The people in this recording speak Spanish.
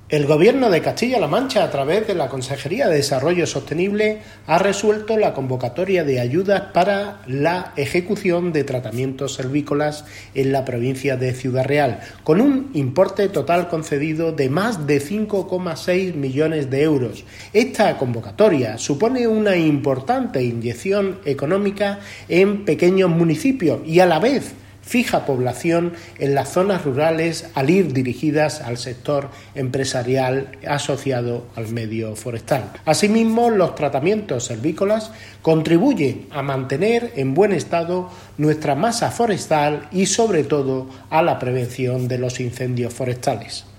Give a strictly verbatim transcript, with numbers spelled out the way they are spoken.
El Gobierno de Castilla-La Mancha, a través de la Consejería de Desarrollo Sostenible, ha resuelto la convocatoria de ayudas para la ejecución de tratamientos silvícolas en la provincia de Ciudad Real, con un importe total concedido de más de cinco coma seis millones de euros. Esta convocatoria supone una importante inyección económica en pequeños municipios y a la vez fija población en las zonas rurales al ir dirigidas al sector empresarial asociado al medio forestal. Asimismo, los tratamientos silvícolas contribuyen a mantener en buen estado nuestra masa forestal y, sobre todo, a la prevención de los incendios forestales.